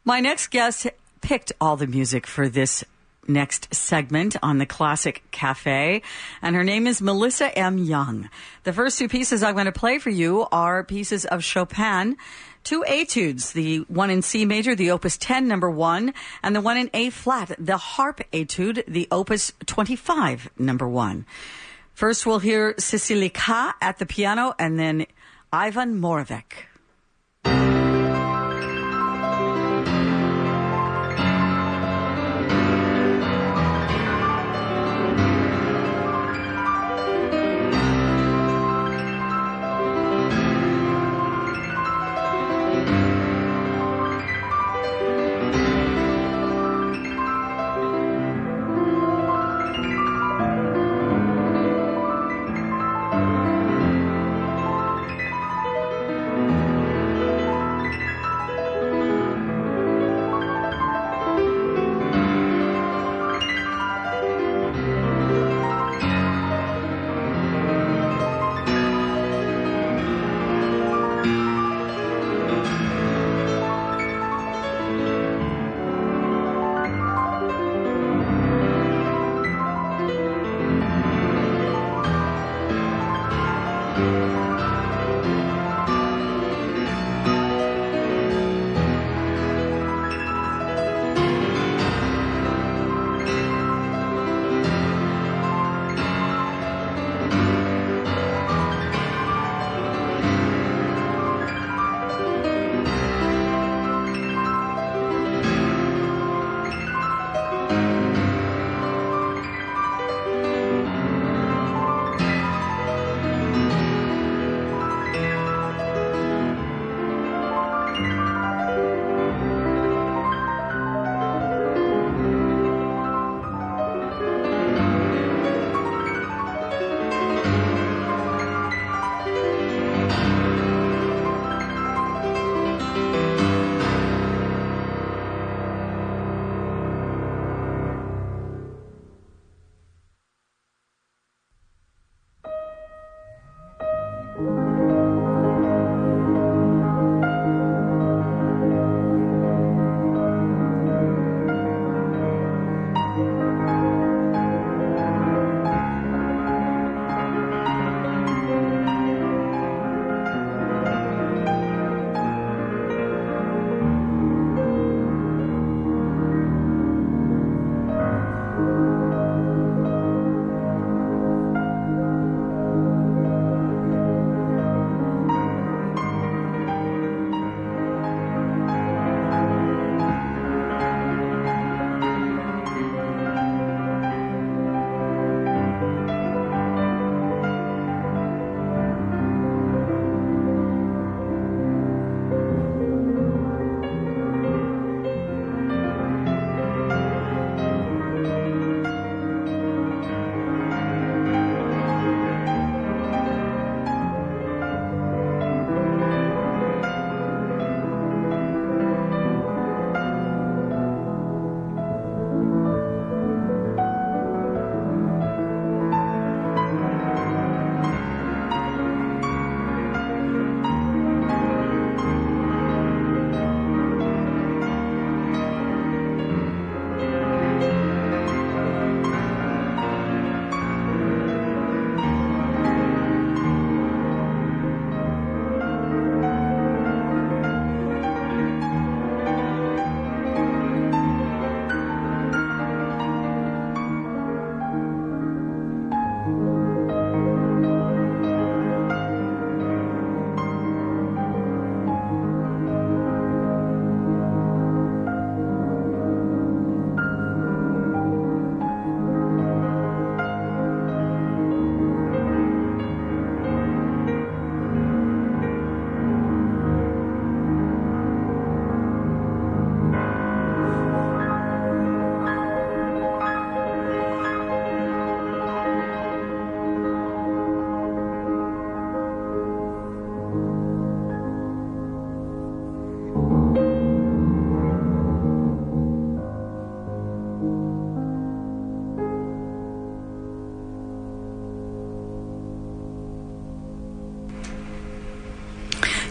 My next guest picked all the music for this next segment on the Classic Cafe, and her name is Melissa M. Young. The first two pieces I'm going to play for you are pieces of Chopin, two etudes, the one in C major, the Opus 10, number 1, and the one in A flat, the Harp Etude, the Opus 25, number 1. First, we'll hear Cicillica at the piano, and then Ivan Moravec.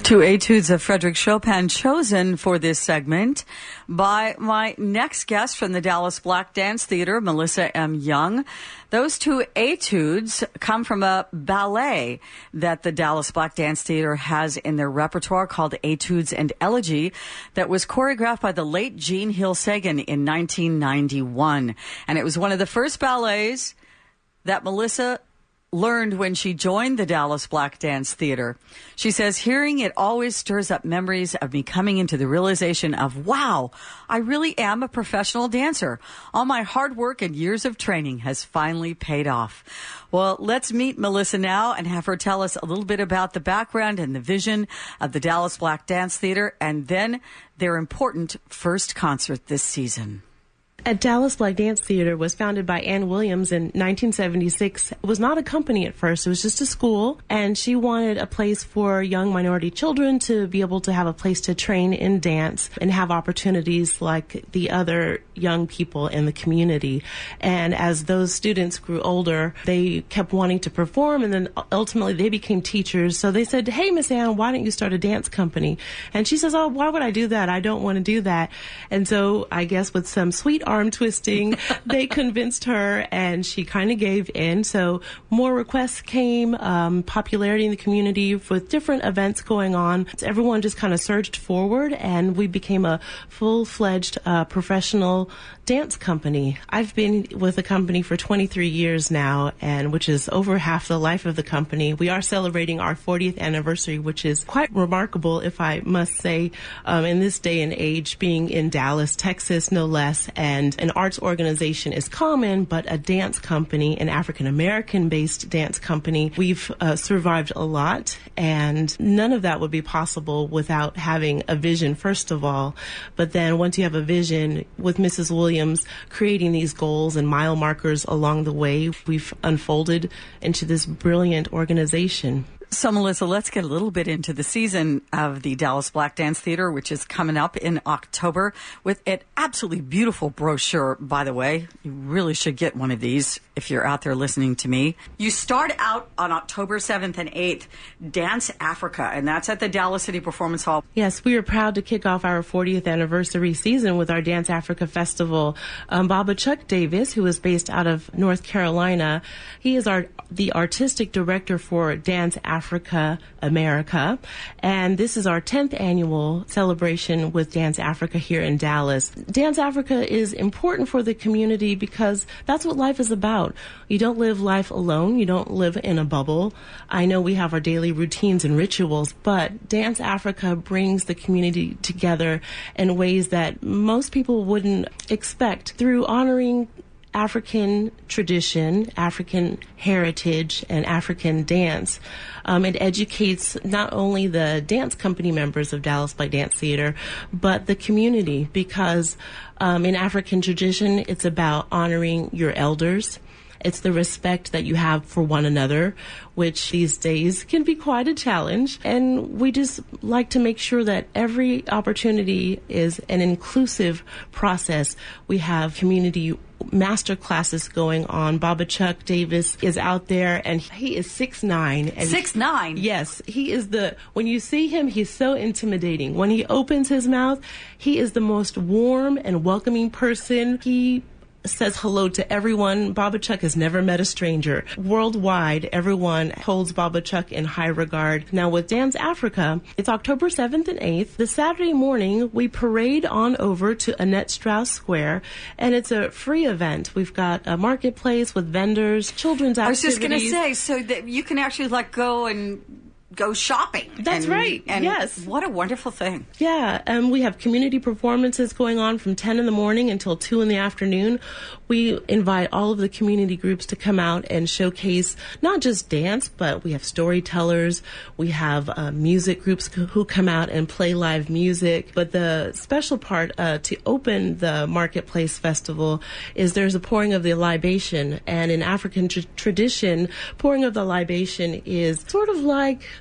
Two etudes of Frederick Chopin chosen for this segment by my next guest from the Dallas Black Dance Theater, Melissa M. Young. Those two etudes come from a ballet that the Dallas Black Dance Theater has in their repertoire called Etudes and Elegy that was choreographed by the late Jean Hill Sagan in 1991. And it was one of the first ballets that Melissa learned when she joined the Dallas Black Dance Theater. She says, hearing it always stirs up memories of me coming into the realization of, wow, I really am a professional dancer. All my hard work and years of training has finally paid off. Well, let's meet Melissa now and have her tell us a little bit about the background and the vision of the Dallas Black Dance Theater and then their important first concert this season. At Dallas Black Dance Theater was founded by Ann Williams in 1976. It was not a company at first. It was just a school, and she wanted a place for young minority children to be able to have a place to train in dance and have opportunities like the other young people in the community. And as those students grew older, they kept wanting to perform, and then ultimately they became teachers. So they said, hey, Miss Ann, why don't you start a dance company? And she says, oh, why would I do that? I don't want to do that. And so I guess with some sweet arm twisting, they convinced her, and she kind of gave in. So more requests came, popularity in the community with different events going on. So everyone just kind of surged forward, and we became a full-fledged professional dance company. I've been with the company for 23 years now, and which is over half the life of the company. We are celebrating our 40th anniversary, which is quite remarkable, if I must say, in this day and age, being in Dallas, Texas, no less. And an arts organization is common, but a dance company, an African-American-based dance company, we've survived a lot, and none of that would be possible without having a vision, first of all. But then once you have a vision, with Mrs. Williams creating these goals and mile markers along the way, we've unfolded into this brilliant organization. So, Melissa, let's get a little bit into the season of the Dallas Black Dance Theater, which is coming up in October with an absolutely beautiful brochure, by the way. You really should get one of these if you're out there listening to me. You start out on October 7th and 8th, Dance Africa, and that's at the Dallas City Performance Hall. Yes, we are proud to kick off our 40th anniversary season with our Dance Africa Festival. Baba Chuck Davis, who is based out of North Carolina, he is the artistic director for Dance Africa America, and this is our 10th annual celebration with Dance Africa here in Dallas. Dance Africa is important for the community because that's what life is about. You don't live life alone. You don't live in a bubble. I know we have our daily routines and rituals, but Dance Africa brings the community together in ways that most people wouldn't expect through honoring African tradition, African heritage, and African dance. It educates not only the dance company members of Dallas Black Dance Theater, but the community, because in African tradition, it's about honoring your elders. It's the respect that you have for one another, which these days can be quite a challenge. And we just like to make sure that every opportunity is an inclusive process. We have community master classes going on. Baba Chuck Davis is out there, and he is 6'9". 6'9"? Yes. He is when you see him, he's so intimidating. When he opens his mouth, he is the most warm and welcoming person. He says hello to everyone. Baba Chuck has never met a stranger. Worldwide, everyone holds Baba Chuck in high regard. Now with Dance Africa, it's October 7th and 8th. The Saturday morning, we parade on over to Annette Strauss Square, and it's a free event. We've got a marketplace with vendors, children's activities. I was just going to say, so that you can actually go and go shopping. That's right. And yes. What a wonderful thing. Yeah. We have community performances going on from 10 in the morning until 2 in the afternoon. We invite all of the community groups to come out and showcase not just dance, but we have storytellers. We have music groups who come out and play live music. But the special part to open the Marketplace Festival is there's a pouring of the libation. And in African tradition, pouring of the libation is sort of like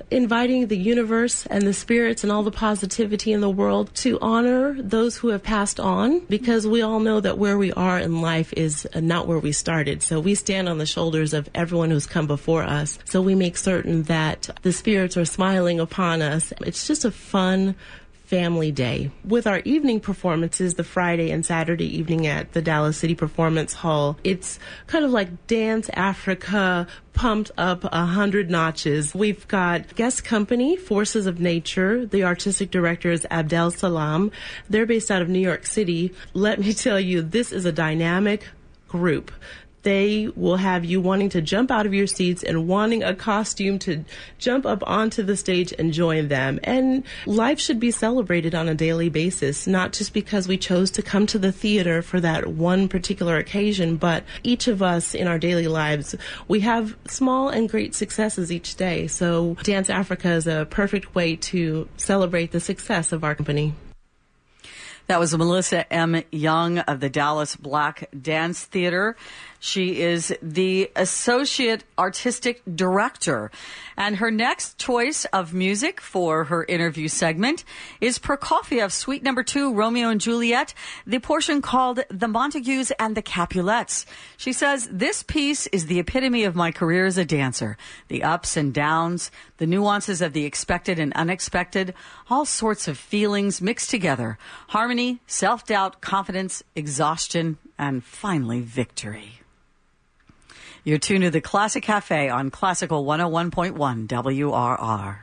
inviting the universe and the spirits and all the positivity in the world to honor those who have passed on, because we all know that where we are in life is not where we started. So we stand on the shoulders of everyone who's come before us. So we make certain that the spirits are smiling upon us. It's just a fun family day. With our evening performances, the Friday and Saturday evening at the Dallas City Performance Hall, it's kind of like Dance Africa pumped up 100 notches. We've got guest company, Forces of Nature. The artistic director is Abdel Salam. They're based out of New York City. Let me tell you, this is a dynamic group. They will have you wanting to jump out of your seats and wanting a costume to jump up onto the stage and join them. And life should be celebrated on a daily basis, not just because we chose to come to the theater for that one particular occasion, but each of us in our daily lives, we have small and great successes each day. So Dance Africa is a perfect way to celebrate the success of our company. That was Melissa M. Young of the Dallas Black Dance Theater. She is the Associate Artistic Director. And her next choice of music for her interview segment is Prokofiev's Suite No. 2, Romeo and Juliet, the portion called The Montagues and the Capulets. She says, this piece is the epitome of my career as a dancer. The ups and downs, the nuances of the expected and unexpected, all sorts of feelings mixed together. Harmony, self-doubt, confidence, exhaustion, and finally victory. You're tuned to the Classic Cafe on Classical 101.1 WRR.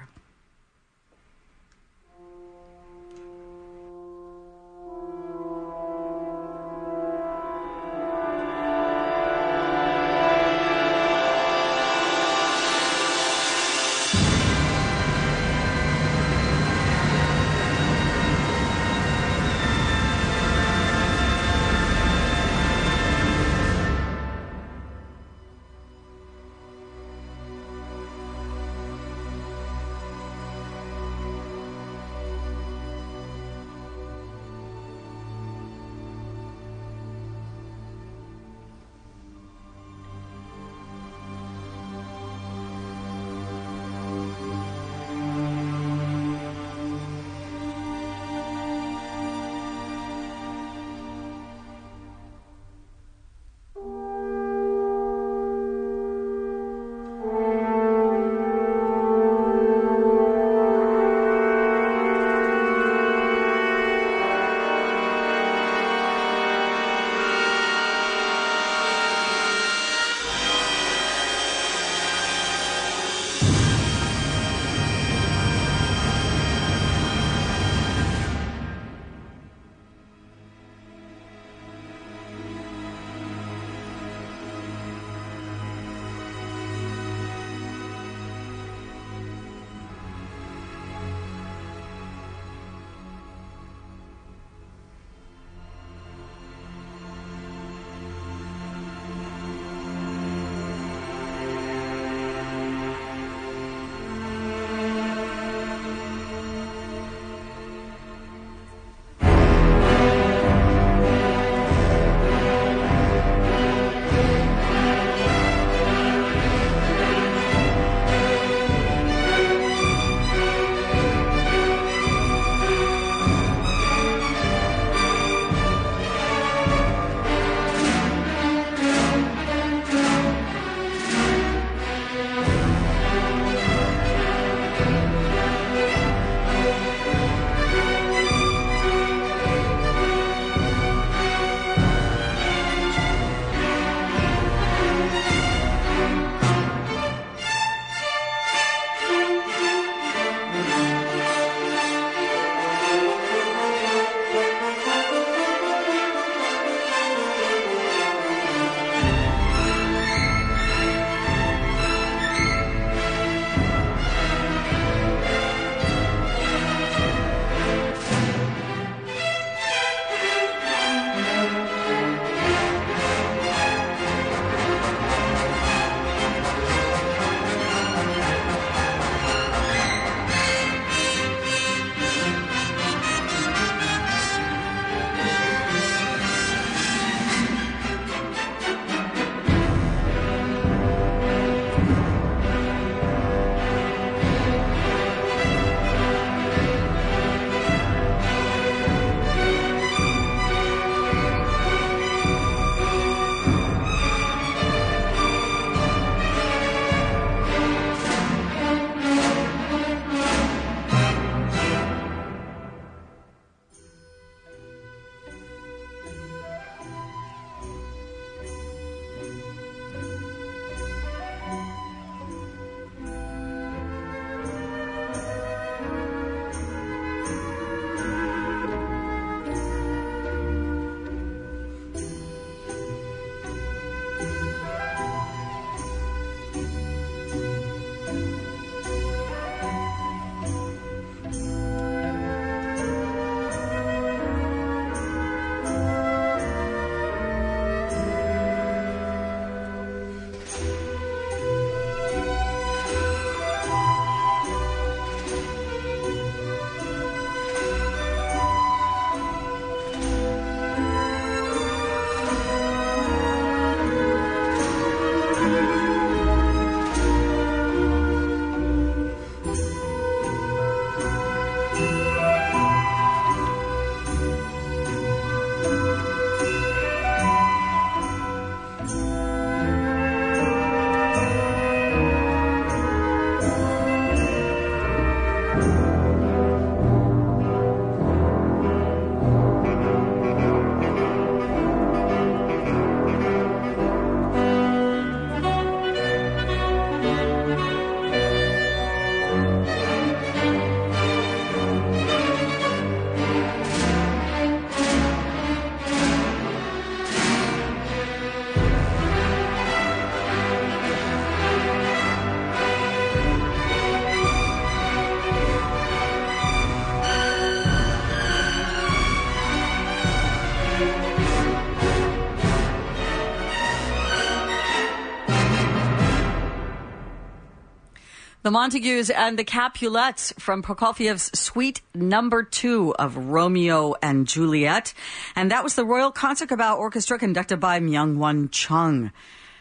The Montagues and the Capulets from Prokofiev's Suite Number 2 of Romeo and Juliet. And that was the Royal Concertgebouw Orchestra conducted by Myung-Whun Chung.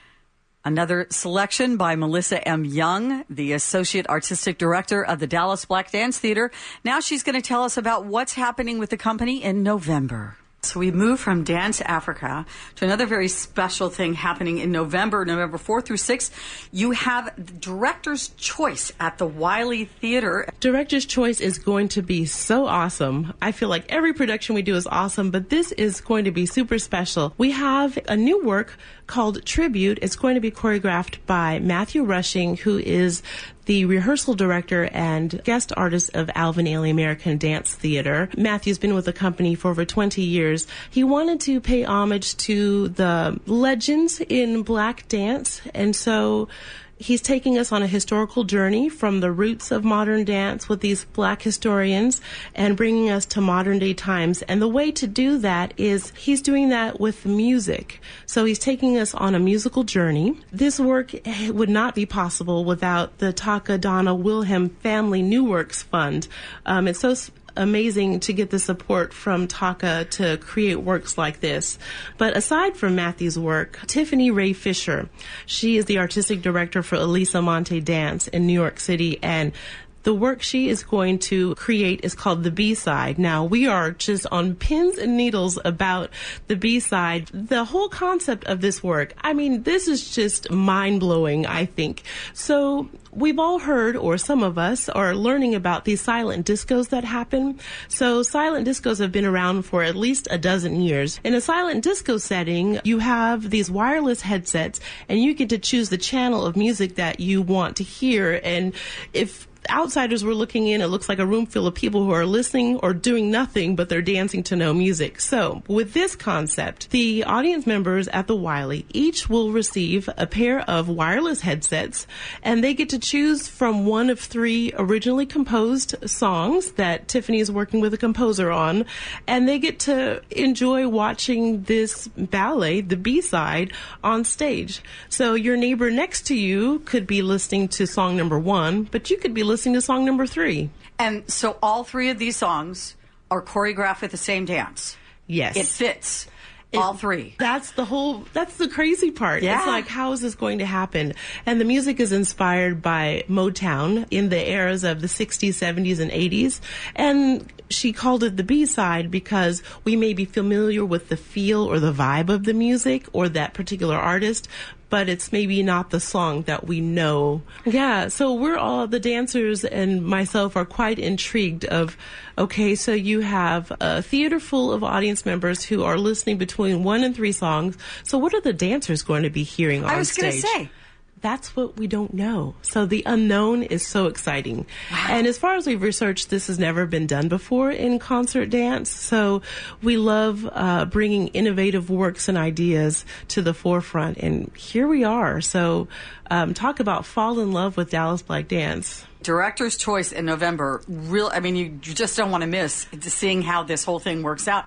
Another selection by Melissa M. Young, the Associate Artistic Director of the Dallas Black Dance Theater. Now she's going to tell us about what's happening with the company in November. So we move from Dance Africa to another very special thing happening in November 4th through 6th. You have the Director's Choice at the Wiley Theater. Director's Choice is going to be so awesome. I feel like every production we do is awesome, but this is going to be super special. We have a new work called Tribute. It's going to be choreographed by Matthew Rushing, who is the rehearsal director and guest artist of Alvin Ailey American Dance Theater. Matthew's been with the company for over 20 years. He wanted to pay homage to the legends in black dance, and so he's taking us on a historical journey from the roots of modern dance with these black historians and bringing us to modern day times. And the way to do that is he's doing that with music. So he's taking us on a musical journey. This work would not be possible without the Taka Donna Wilhelm Family New Works Fund. It's so amazing to get the support from Taka to create works like this. But aside from Matthew's work, Tiffany Ray Fisher, she is the artistic director for Elisa Monte Dance in New York City, and the work she is going to create is called The B-Side. Now, we are just on pins and needles about the B-Side. The whole concept of this work, I mean, this is just mind-blowing, I think. So we've all heard, or some of us are learning about these silent discos that happen. So silent discos have been around for at least a dozen years. In a silent disco setting, you have these wireless headsets, and you get to choose the channel of music that you want to hear. And if outsiders were looking in, it looks like a room full of people who are listening or doing nothing, but they're dancing to no music. So with this concept, the audience members at the Wiley each will receive a pair of wireless headsets, and they get to choose from one of 3 originally composed songs that Tiffany is working with a composer on, and they get to enjoy watching this ballet, the B-Side, on stage. So your neighbor next to you could be listening to song number 1, but you could be listening to song number 3. And so all 3 of these songs are choreographed with the same dance. Yes. It fits. All 3. That's the crazy part. Yeah. It's like, how is this going to happen? And the music is inspired by Motown in the eras of the 60s, 70s, and 80s. And she called it the B-side because we may be familiar with the feel or the vibe of the music or that particular artist, but it's maybe not the song that we know. Yeah, so we're all, the dancers and myself are quite intrigued of, okay, so you have a theater full of audience members who are listening between 1 and 3 songs. So what are the dancers going to be hearing on stage? I was going to say. That's what we don't know. So the unknown is so exciting. Wow. And as far as we've researched, this has never been done before in concert dance. So we love bringing innovative works and ideas to the forefront. And here we are. So talk about fall in love with Dallas Black Dance. Director's Choice in November. You just don't want to miss seeing how this whole thing works out.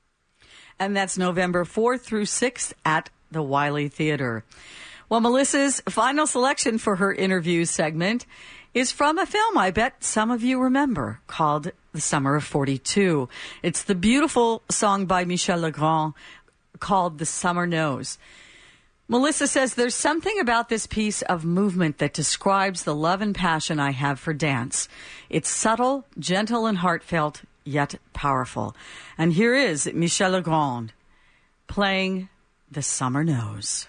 And that's November 4th through 6th at the Wiley Theater. Well, Melissa's final selection for her interview segment is from a film I bet some of you remember called The Summer of 42. It's the beautiful song by Michel Legrand called The Summer Knows. Melissa says there's something about this piece of movement that describes the love and passion I have for dance. It's subtle, gentle, and heartfelt, yet powerful. And here is Michel Legrand playing The Summer Knows.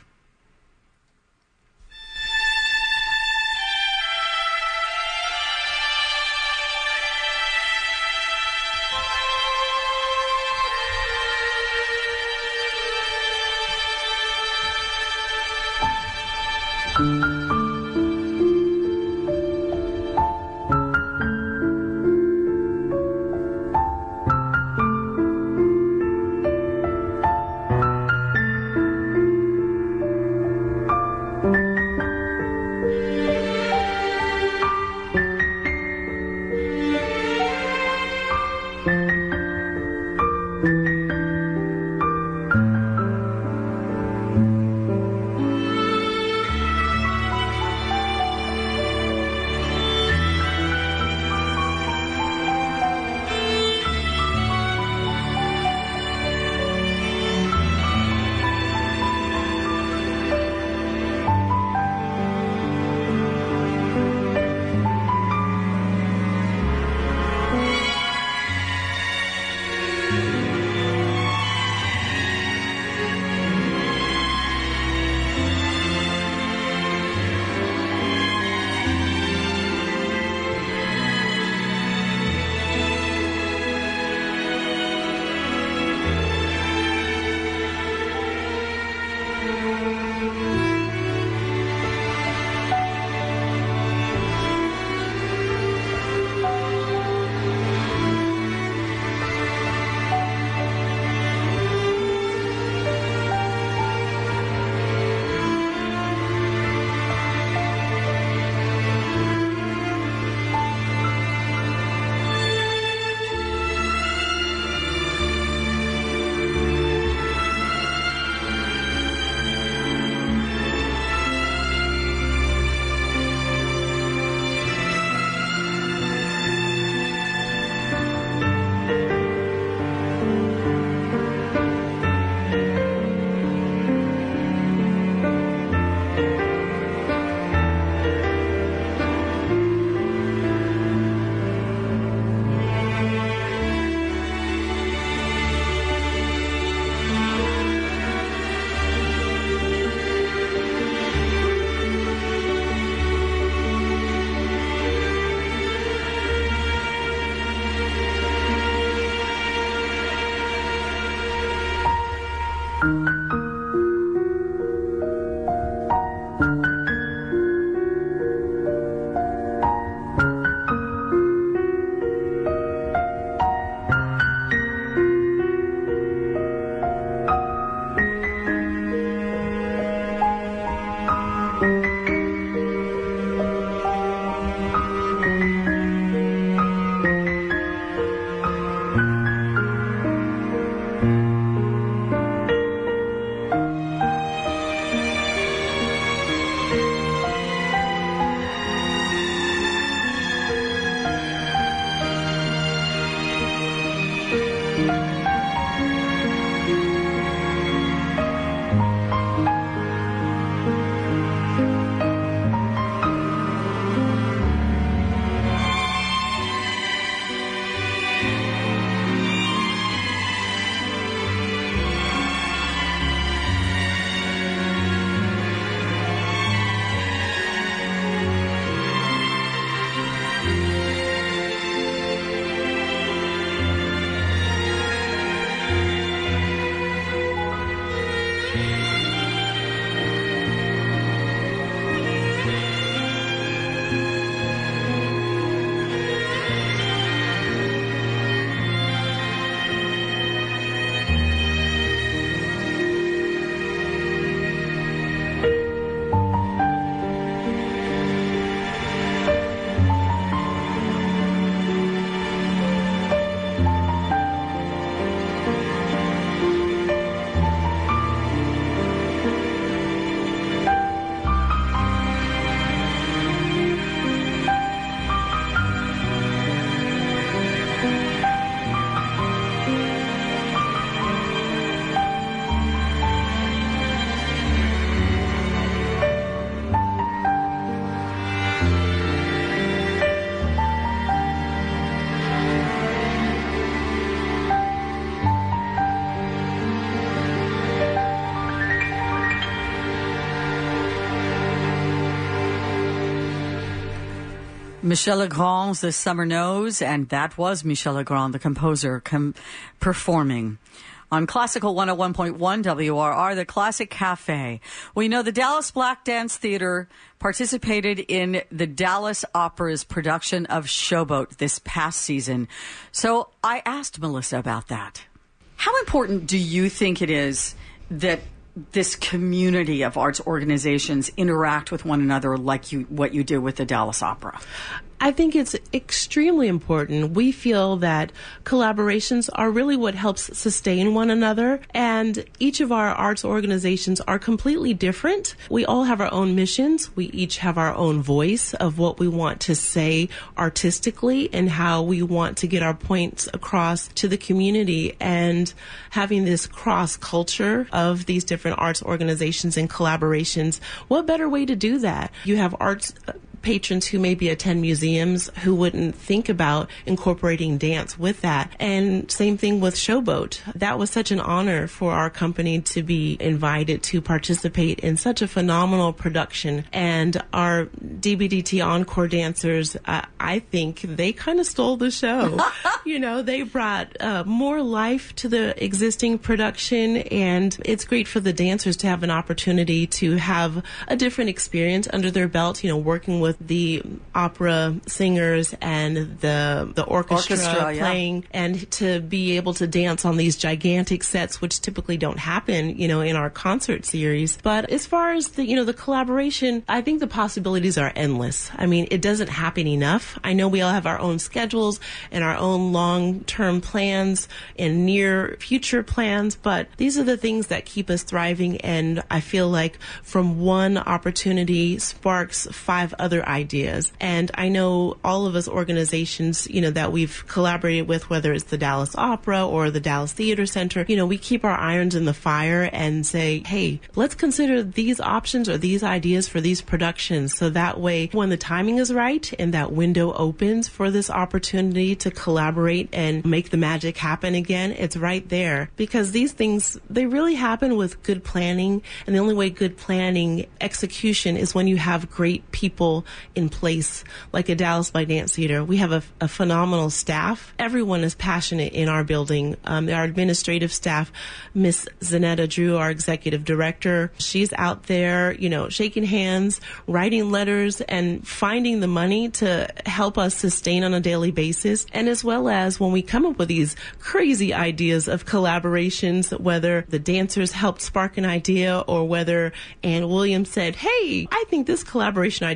Michel Legrand's The Summer Knows, and that was Michel Legrand, the composer, performing. On Classical 101.1 WRR, the Classic Cafe. We know the Dallas Black Dance Theater participated in the Dallas Opera's production of Showboat this past season. So I asked Melissa about that. How important do you think it is that this community of arts organizations interact with one another like what you do with the Dallas Opera? I think it's extremely important. We feel that collaborations are really what helps sustain one another, and each of our arts organizations are completely different. We all have our own missions. We each have our own voice of what we want to say artistically and how we want to get our points across to the community. And having this cross culture of these different arts organizations and collaborations, what better way to do that? You have arts patrons who maybe attend museums who wouldn't think about incorporating dance with that. And same thing with Showboat. That was such an honor for our company to be invited to participate in such a phenomenal production. And our DBDT Encore dancers, I think they kind of stole the show. You know, they brought more life to the existing production, and it's great for the dancers to have an opportunity to have a different experience under their belt, you know, working with the opera singers and the orchestra playing, and to be able to dance on these gigantic sets, which typically don't happen, you know, in our concert series. But as far as the, you know, the collaboration, I think the possibilities are endless. I mean, it doesn't happen enough. I know we all have our own schedules and our own long-term plans and near future plans, but these are the things that keep us thriving. And I feel like from one opportunity sparks 5 other ideas. And I know all of us organizations, you know, that we've collaborated with, whether it's the Dallas Opera or the Dallas Theater Center, you know, we keep our irons in the fire and say, hey, let's consider these options or these ideas for these productions. So that way, when the timing is right and that window opens for this opportunity to collaborate and make the magic happen again, it's right there. Because these things, they really happen with good planning. And the only way good planning execution is when you have great people in place, like a Dallas Black Dance Theater. We have a phenomenal staff. Everyone is passionate in our building. Our administrative staff, Miss Zanetta Drew, our executive director, she's out there, you know, shaking hands, writing letters, and finding the money to help us sustain on a daily basis. And as well as when we come up with these crazy ideas of collaborations, whether the dancers helped spark an idea or whether Ann Williams said, hey, I think this collaboration idea would be great.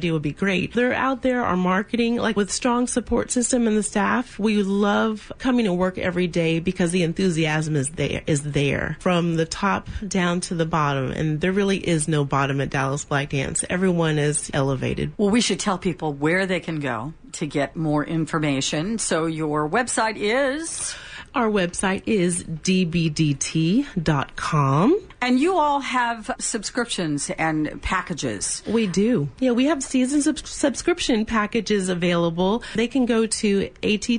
great. They're out there, our marketing, like with strong support system and the staff. We love coming to work every day because the enthusiasm is there from the top down to the bottom. And there really is no bottom at Dallas Black Dance. Everyone is elevated. Well, we should tell people where they can go to get more information. So your website is? Our website is dbdt.com. And you all have subscriptions and packages. We do. Yeah, we have season subscription packages available. They can go to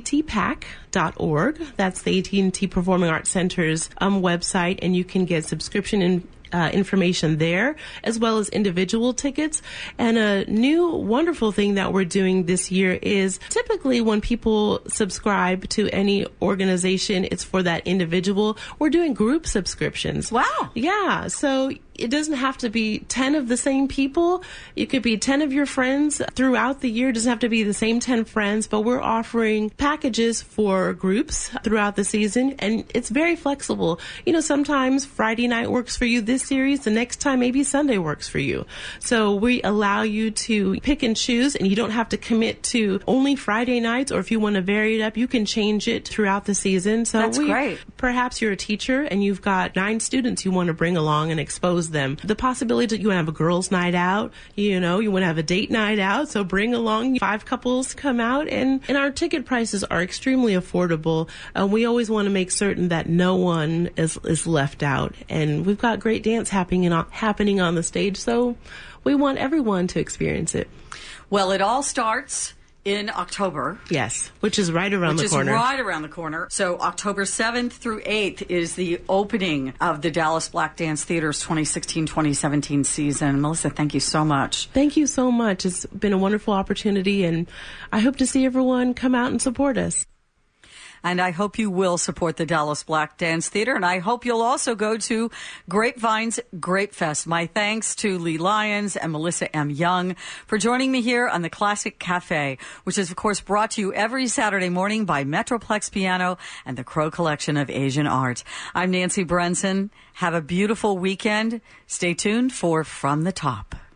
attpack.org. That's the AT&T Performing Arts Center's website, and you can get subscription information there, as well as individual tickets. And a new wonderful thing that we're doing this year is typically when people subscribe to any organization, it's for that individual. We're doing group subscriptions. Wow. Yeah. So it doesn't have to be 10 of the same people. It could be 10 of your friends throughout the year. It doesn't have to be the same 10 friends, but we're offering packages for groups throughout the season, and it's very flexible. You know, sometimes Friday night works for you this series. The next time, maybe Sunday works for you. So we allow you to pick and choose, and you don't have to commit to only Friday nights, or if you want to vary it up, you can change it throughout the season. So that's great. Perhaps you're a teacher and you've got 9 students you want to bring along and expose them. The possibility that you want to have a girls' night out, you know, you want to have a date night out, so bring along 5 couples, come out, and our ticket prices are extremely affordable. We always want to make certain that no one is left out, and we've got great dance happening on the stage, so we want everyone to experience it. Well, it all starts in October. Yes, which is right around the corner. Which is right around the corner. So October 7th through 8th is the opening of the Dallas Black Dance Theater's 2016-2017 season. Melissa, thank you so much. Thank you so much. It's been a wonderful opportunity, and I hope to see everyone come out and support us. And I hope you will support the Dallas Black Dance Theater. And I hope you'll also go to Grapevine's Grape Fest. My thanks to Lee Lyons and Melissa M. Young for joining me here on the Classic Cafe, which is, of course, brought to you every Saturday morning by Metroplex Piano and the Crow Collection of Asian Art. I'm Nancy Brenson. Have a beautiful weekend. Stay tuned for From the Top.